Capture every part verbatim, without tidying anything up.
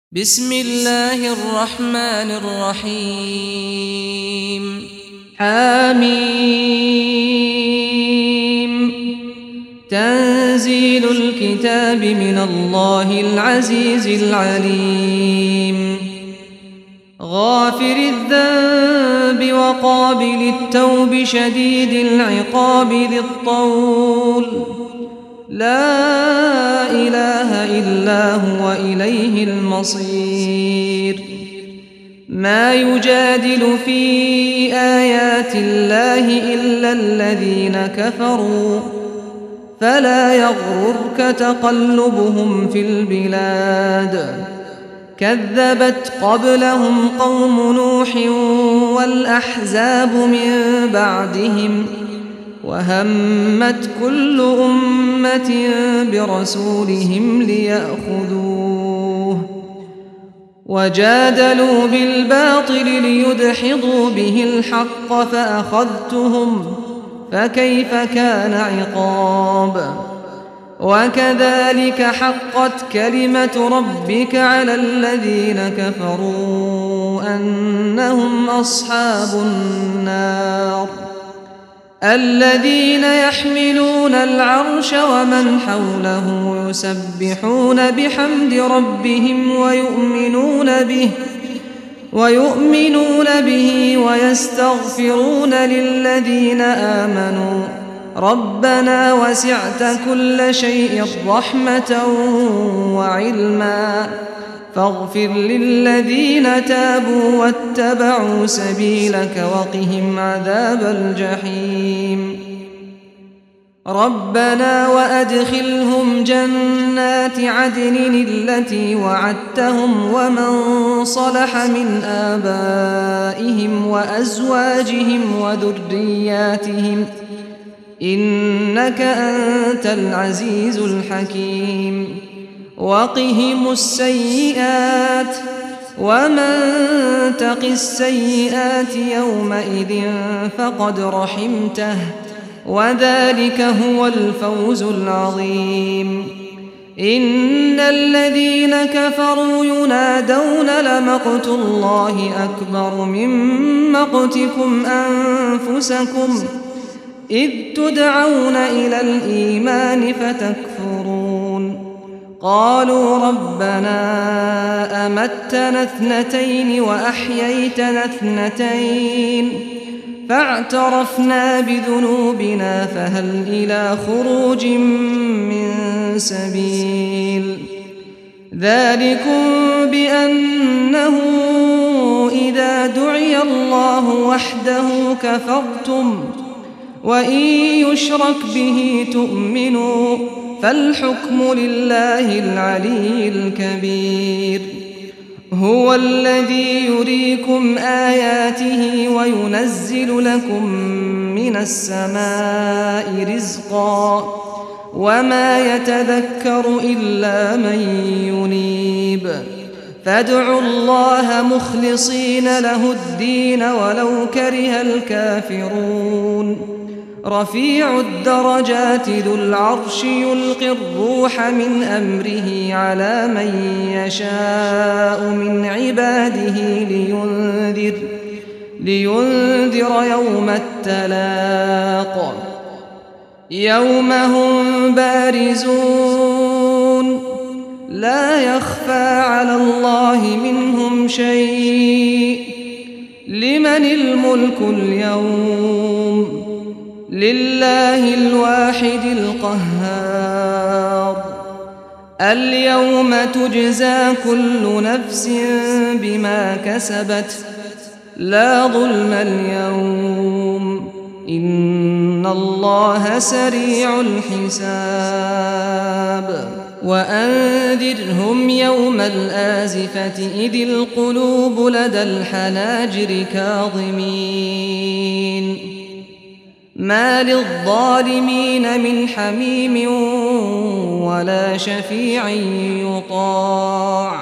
بسم الله الرحمن الرحيم حميم تنزيل الكتاب من الله العزيز العليم غافر الذنب وقابل التوب شديد العقاب ذي الطول لا إله إلا هو إليه المصير ما يجادل في آيات الله إلا الذين كفروا فلا يغررك تقلبهم في البلاد كذبت قبلهم قوم نوح والأحزاب من بعدهم وهمت كل أمة برسولهم ليأخذوه وجادلوا بالباطل ليدحضوا به الحق فأخذتهم فكيف كان عقاب وكذلك حقت كلمة ربك على الذين كفروا أنهم أصحاب النار الذين يحملون العرش ومن حوله يسبحون بحمد ربهم ويؤمنون به ويؤمنون به ويستغفرون للذين آمنوا ربنا وسعت كل شيء رحمة وعلما فاغفر للذين تابوا واتبعوا سبيلك وقهم عذاب الجحيم ربنا وأدخلهم جنات عدن التي وعدتهم ومن صلح من آبائهم وأزواجهم وذرياتهم إنك أنت العزيز الحكيم وقهم السيئات ومن تق السيئات يومئذ فقد رحمته وذلك هو الفوز العظيم إن الذين كفروا ينادون لمقت الله أكبر من مقتكم أنفسكم إذ تدعون إلى الإيمان فتكفرون قالوا ربنا أمتنا اثنتين وأحييتنا اثنتين فاعترفنا بذنوبنا فهل إلى خروج من سبيل ذلكم بأنه إذا دعي الله وحده كفرتم وإن يشرك به تؤمنوا فالحكم لله العلي الكبير هو الذي يريكم آياته وينزل لكم من السماء رزقا وما يتذكر إلا من ينيب فادعوا الله مخلصين له الدين ولو كره الكافرون رفيع الدرجات ذو العرش يلقي الروح من أمره على من يشاء من عباده لينذر, لينذر يوم التلاق يوم هم بارزون لا يخفى على الله منهم شيء لمن الملك اليوم لله الواحد القهار اليوم تجزى كل نفس بما كسبت لا ظلم اليوم إن الله سريع الحساب وأنذرهم يوم الآزفة إذ القلوب لدى الحناجر كاظمين ما للظالمين من حميم ولا شفيع يطاع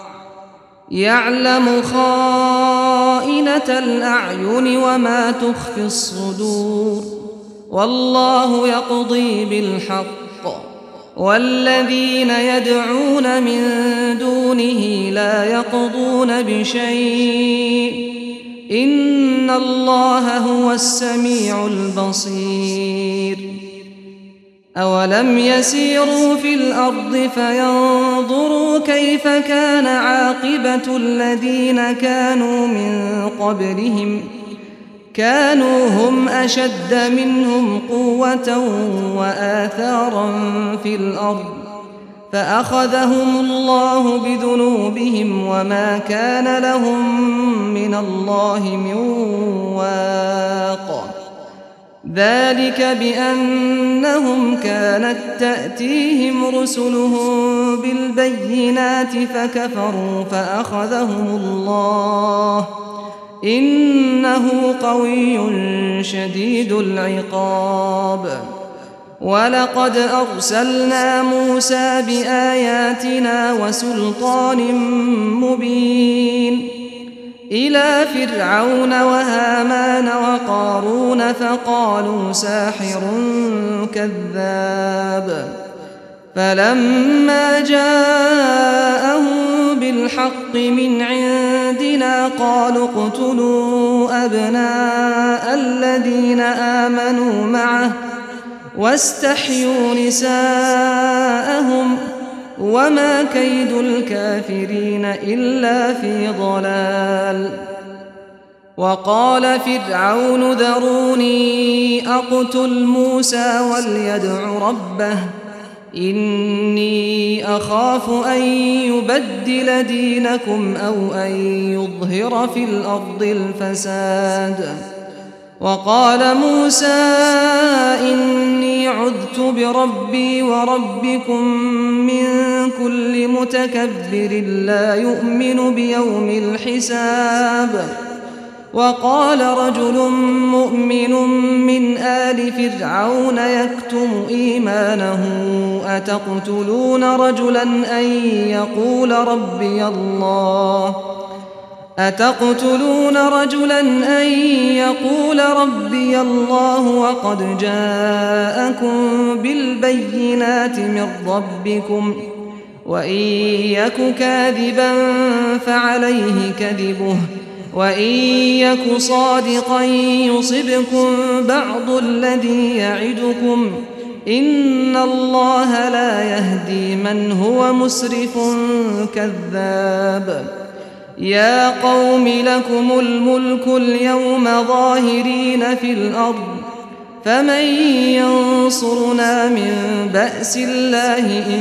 يعلم خائنة الأعين وما تخفي الصدور والله يقضي بالحق والذين يدعون من دونه لا يقضون بشيء إن الله هو السميع البصير أولم يسيروا في الأرض فينظروا كيف كان عاقبة الذين كانوا من قبلهم كانوا هم أشد منهم قوة وآثارا في الأرض فأخذهم الله بذنوبهم وما كان لهم من الله من واق ذلك بأنهم كانت تأتيهم رسلهم بالبينات فكفروا فأخذهم الله إنه قوي شديد العقاب ولقد أرسلنا موسى بآياتنا وسلطان مبين إلى فرعون وهامان وقارون فقالوا ساحر كذاب فلما جاءهم بالحق من عندنا قالوا اقتلوا أبناء الذين آمنوا معه واستحيوا نساءهم وما كيد الكافرين إلا في ضلال وقال فرعون ذروني أقتل موسى وليدع ربه إني أخاف أن يبدل دينكم أو أن يظهر في الأرض الفساد وقال موسى إني عذت بربي وربكم من كل متكبر لا يؤمن بيوم الحساب وقال رجل مؤمن من آل فرعون يكتم إيمانه أتقتلون رجلا أن يقول ربي الله أتقتلون رجلا أن يقول ربي الله وقد جاءكم بالبينات من ربكم وإن يك كاذبا فعليه كذبه وإن يك صادقا يصبكم بعض الذي يعدكم إن الله لا يهدي من هو مسرف كذاب يا قوم لكم الملك اليوم ظاهرين في الأرض فمن ينصرنا من بأس الله إن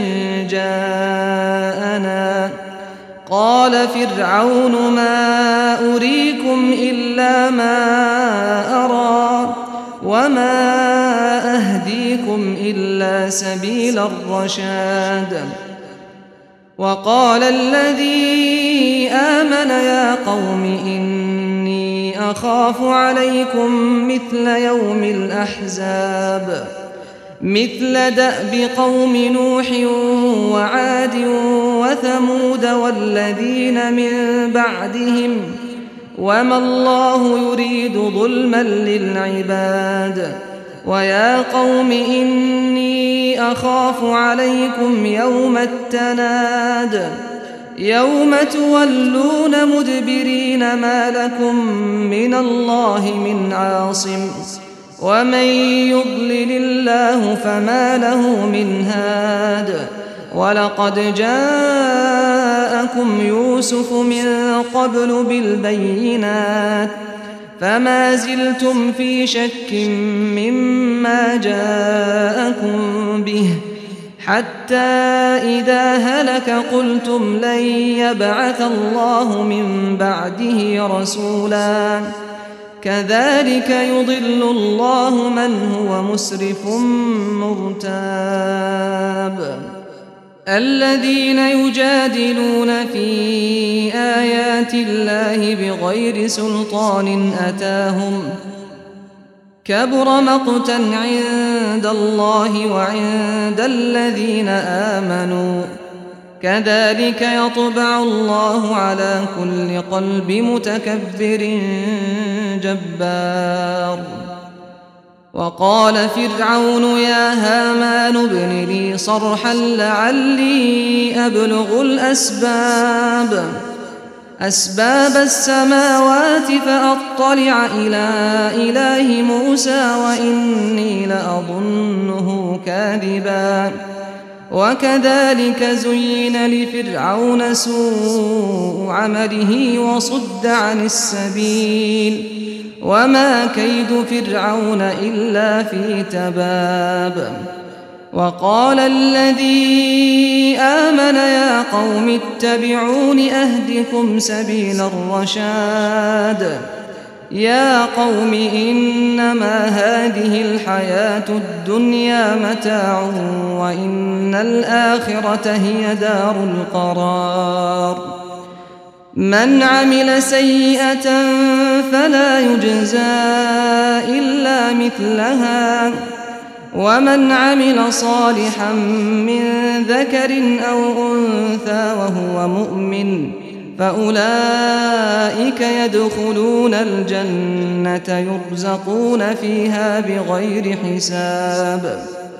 جاءنا قال فرعون ما أريكم إلا ما أرى وما أهديكم إلا سبيل الرشاد وقال الذي آمن يا قوم إني أخاف عليكم مثل يوم الأحزاب مثل دأب قوم نوح وعاد وثمود والذين من بعدهم وما الله يريد ظلما للعباد ويا قوم إني أخاف عليكم يوم التناد يوم تولون مدبرين ما لكم من الله من عاصم ومن يضلل الله فما له من هاد ولقد جاءكم يوسف من قبل بالبينات فما زلتم في شك مما جاءكم به حتى إذا هلك قلتم لن يبعث الله من بعده رسولا كذلك يضل الله من هو مسرف مرتاب الذين يجادلون في آيات الله بغير سلطان أتاهم كبر مقتا عند الله وعند الذين آمنوا كذلك يطبع الله على كل قلب متكبر جبار وقال فرعون يا هامان ابن لي صرحا لعلي أبلغ الأسباب أسباب السماوات فأطلع إلى إله موسى وإني لأظنه كاذبا وكذلك زين لفرعون سوء عمله وصد عن السبيل وما كيد فرعون إلا في تباب وقال الذي آمن يا قوم اتبعون أهدكم سبيل الرشاد يا قوم إنما هذه الحياة الدنيا متاع وإن الآخرة هي دار القرار من عمل سيئة فلا يجزى إلا مثلها ومن عمل صالحا من ذكر أو أنثى وهو مؤمن فأولئك يدخلون الجنة يرزقون فيها بغير حساب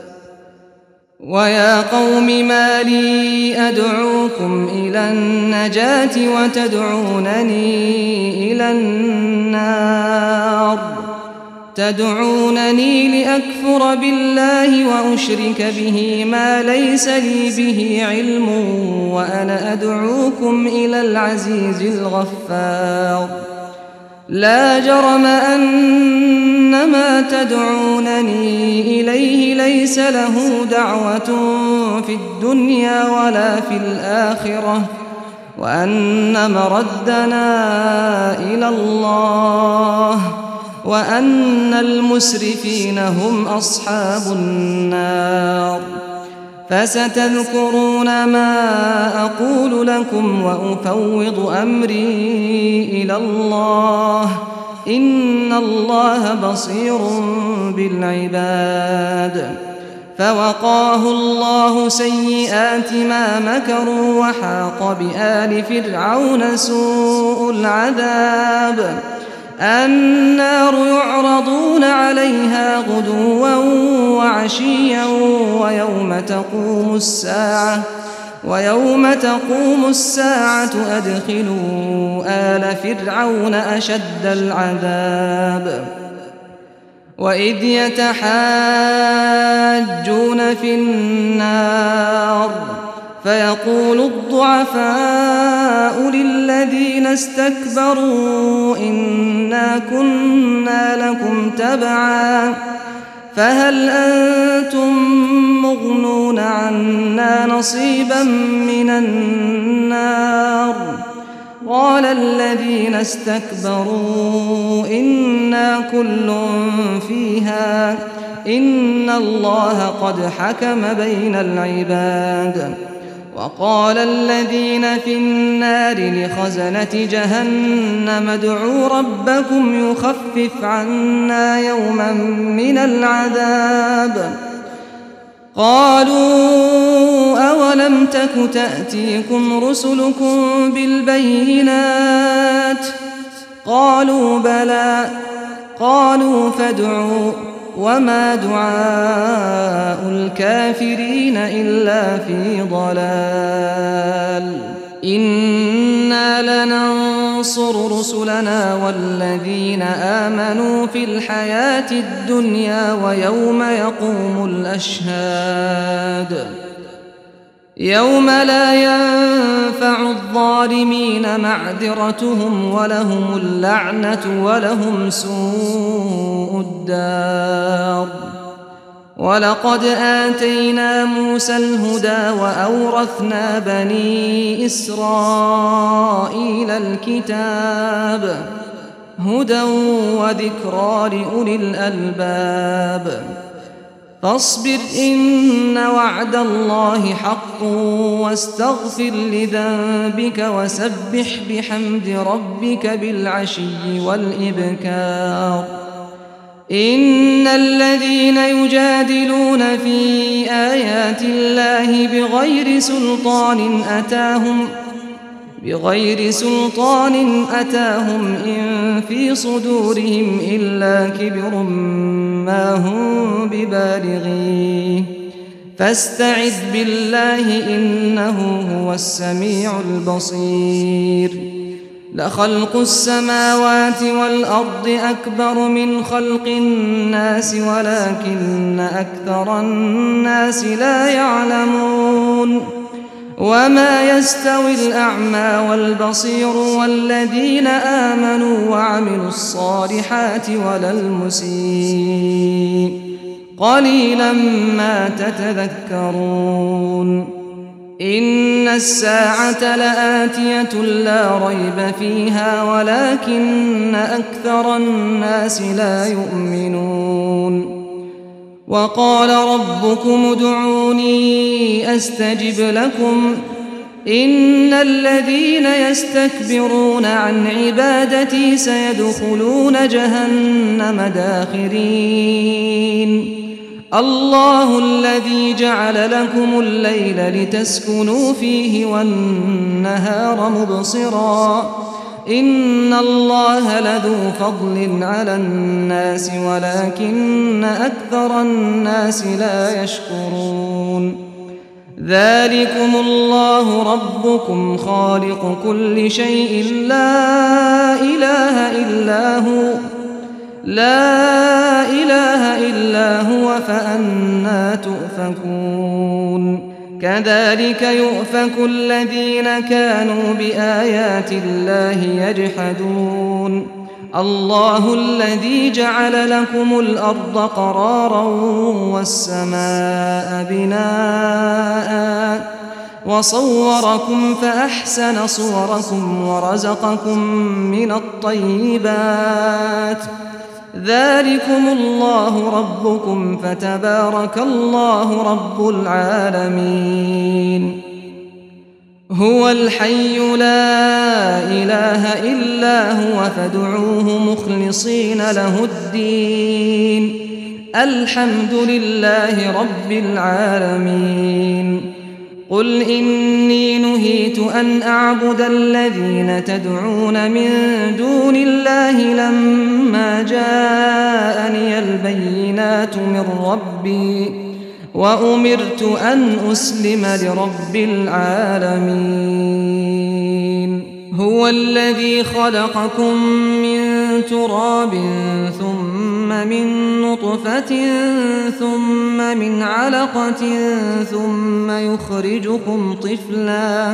ويا قوم ما لي أدعوكم إلى النجاة وتدعونني إلى النار تدعونني لأكفر بالله وأشرك به ما ليس لي به علم وأنا أدعوكم إلى العزيز الغفار لا جرم أن ما تدعونني إليه ليس له دعوة في الدنيا ولا في الآخرة وأن مردنا إلى الله وأن المسرفين هم أصحاب النار فستذكرون ما أقول لكم وأفوض أمري إلى الله إن الله بصير بالعباد فوقاه الله سيئات ما مكروا وحاق بآل فرعون سوء العذاب النار يعرضون عليها غدوا وعشيا ويوم تقوم الساعة ويوم تقوم الساعة أدخلوا آل فرعون أشد العذاب وإذ يتحاجون في النار فيقول الضعفاء للذين استكبروا إنا كنا لكم تبعا فهل أنتم مغنون عنا نصيبا من النار قال الذين استكبروا إنا كل فيها إن الله قد حكم بين العباد وقال الذين في النار لخزنة جهنم ادعوا ربكم يخفف عنا يوما من العذاب قالوا أولم تك تأتيكم رسلكم بالبينات قالوا بلى قالوا فادعوا وما دعاء الكافرين إلا في ضلال إنا لننصر رسلنا والذين آمنوا في الحياة الدنيا ويوم يقوم الأشهاد يوم لا ينفع الظالمين معذرتهم ولهم اللعنة ولهم سوء الدار ولقد آتينا موسى الهدى وأورثنا بني إسرائيل الكتاب هدى وذكرى لأولي الألباب فاصبر إن وعد الله حق واستغفر لذنبك وسبح بحمد ربك بالعشي والإبكار إن الذين يجادلون في آيات الله بغير سلطان أتاهم بغير سلطان أتاهم إن في صدورهم إلا كبر ما هم ببالغيه فاستعذ بالله إنه هو السميع البصير لخلق السماوات والأرض أكبر من خلق الناس ولكن أكثر الناس لا يعلمون وما يستوي الأعمى والبصير والذين آمنوا وعملوا الصالحات ولا المسيء قليلا ما تتذكرون إن الساعة لآتية لا ريب فيها ولكن أكثر الناس لا يؤمنون وقال ربكم ادعوني أستجب لكم إن الذين يستكبرون عن عبادتي سيدخلون جهنم داخرين الله الذي جعل لكم الليل لتسكنوا فيه والنهار مبصرا إن الله لذو فضل على الناس ولكن أكثر الناس لا يشكرون ذلكم الله ربكم خالق كل شيء لا إله إلا هو لا إله إلا هو فأنى تؤفكون كذلك يؤفك الذين كانوا بآيات الله يجحدون الله الذي جعل لكم الأرض قرارا والسماء بناء وصوركم فأحسن صوركم ورزقكم من الطيبات ذلكم الله ربكم فتبارك الله رب العالمين هو الحي لا إله إلا هو فادعوه مخلصين له الدين الحمد لله رب العالمين قل إني نهيت أن أعبد الذين تدعون من دون الله لما جاءني البينات من ربي وأمرت أن أسلم لرب العالمين هو الذي خلقكم من تراب ثم من نطفة ثم من علقة ثم يخرجكم طفلا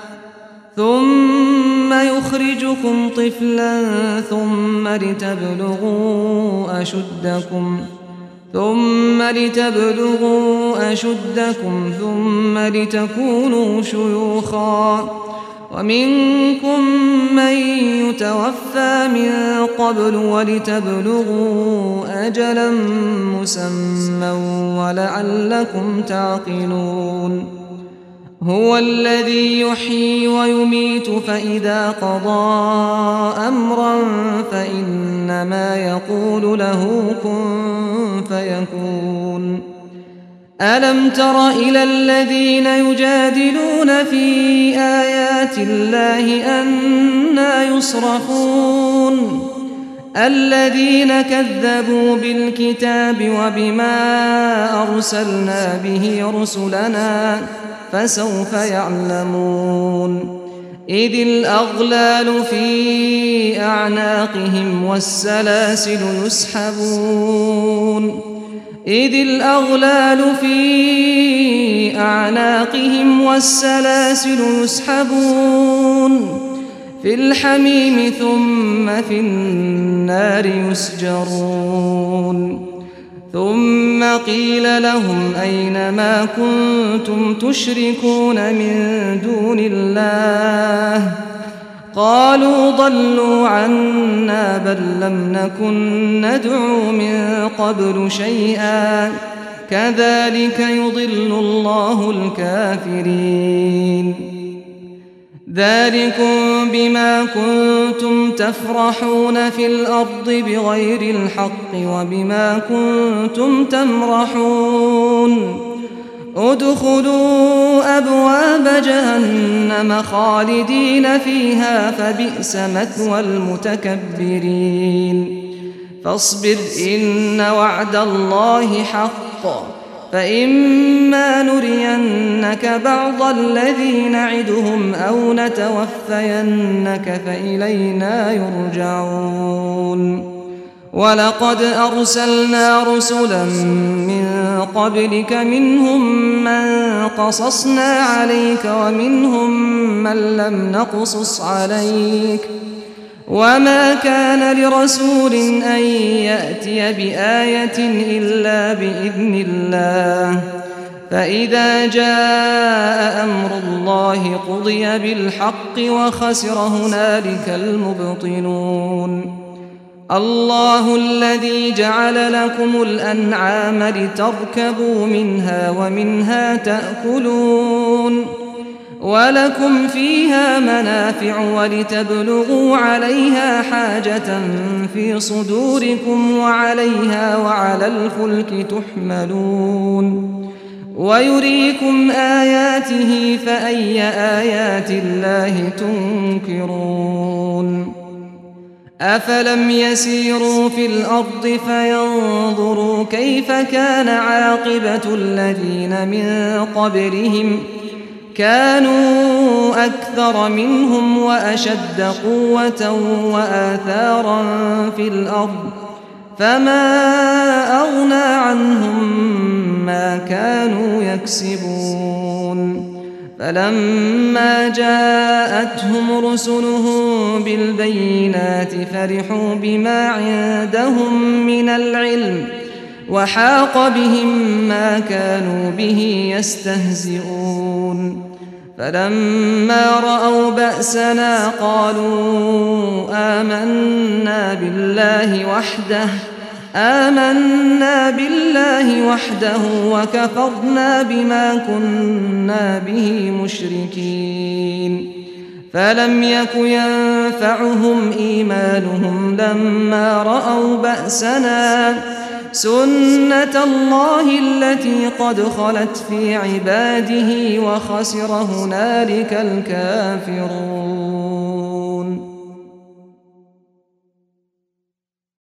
ثم يخرجكم طفلا ثم لتبلغوا أشدكم ثم لتبلغوا أشدكم ثم لتكونوا شيوخا ومنكم من يتوفى من قبل ولتبلغوا أجلا مسمى ولعلكم تعقلون هو الذي يحيي ويميت فإذا قضى أمرا فإنما يقول له كن فيكون ألم تر إلى الذين يجادلون في آيات الله أنى يصرفون الذين كذبوا بالكتاب وبما أرسلنا به رسلنا فسوف يعلمون إذ الأغلال في أعناقهم والسلاسل يسحبون إذ الأغلال في أعناقهم والسلاسل يسحبون في الحميم ثم في النار يسجرون ثم قيل لهم أين ما كنتم تشركون من دون الله قالوا ضلوا عنا بل لم نكن ندعو من قبل شيئا كذلك يضل الله الكافرين ذلكم بما كنتم تفرحون في الأرض بغير الحق وبما كنتم تمرحون ادخلوا أبواب جهنم خالدين فيها فبئس مثوى المتكبرين فاصبر إن وعد الله حق فإما نرينك بعض الذي نعدهم أو نتوفينك فإلينا يرجعون ولقد أرسلنا رسلا من قبلك منهم من قصصنا عليك ومنهم من لم نقصص عليك وما كان لرسول أن يأتي بآية إلا بإذن الله فإذا جاء أمر الله قضي بالحق وخسر هنالك المبطلون الله الذي جعل لكم الأنعام لتركبوا منها ومنها تأكلون ولكم فيها منافع ولتبلغوا عليها حاجة في صدوركم وعليها وعلى الفلك تحملون ويريكم آياته فأي آيات الله تنكرون أفلم يسيروا في الأرض فينظروا كيف كان عاقبة الذين من قبلهم كانوا أكثر منهم وأشد قوة وآثارا في الأرض فما أغنى عنهم ما كانوا يكسبون فلما جاءتهم رسلهم بالبينات فرحوا بما عندهم من العلم وحاق بهم ما كانوا به يستهزئون فلما رأوا بأسنا قالوا آمنا بالله وحده آمنا بالله وحده وكفرنا بما كنا به مشركين فلم يك ينفعهم إيمانهم لما رأوا بأسنا سنة الله التي قد خلت في عباده وخسر هنالك الكافرون